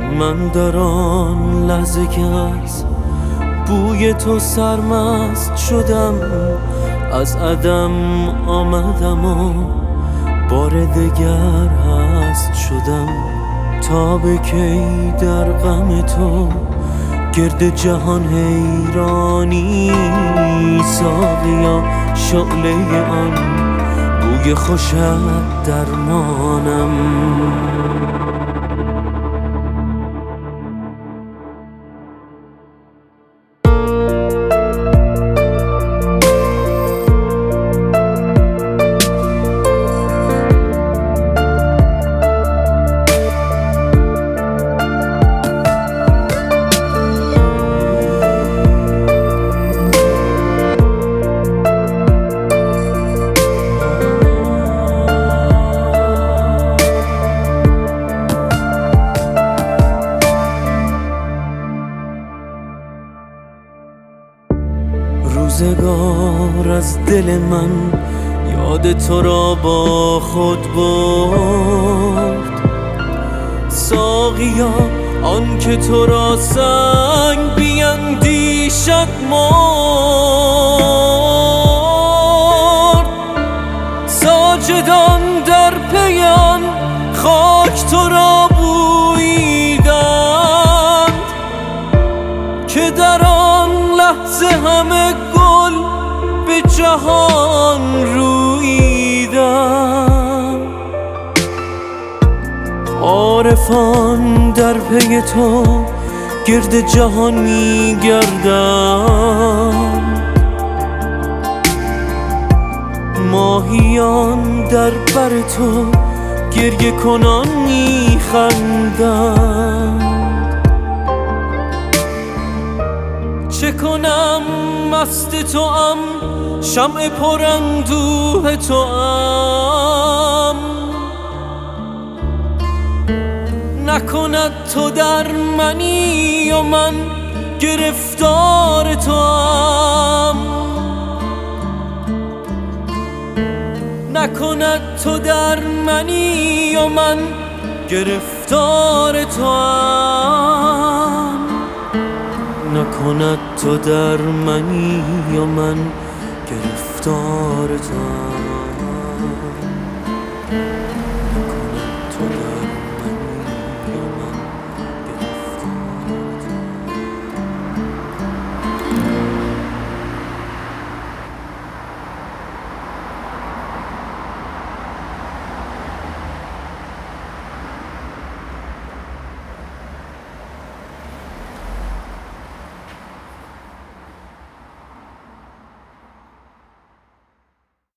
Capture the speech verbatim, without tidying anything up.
من در آن لحظه که از بوی تو سرمست شدم، از عدم آمدم و بار دگر هست شدم. تا به کی در غم تو گرد جهان حیرانی؟ ساقیا شعله آن بوی خوشت درمانم. روزگار از دل من یاد تو را با خود برد. ساقیا آن که تو را سنگ بیندیشد مرد. ساجدان در پیان خاک تو را بوییدند، که در آن لحظه همه گل به جهان روییدند. عارفان در پی تو گرد جهان می‌گردند، ماهیان در بر تو گریه کنان می‌خندند. چه کنم مست توام، شمع پراندوه توام، نکند تو در منی و من گرفتار توام. نکند تو در منی و من گرفتار توام. نکند تو در منی و من گرفتار توام.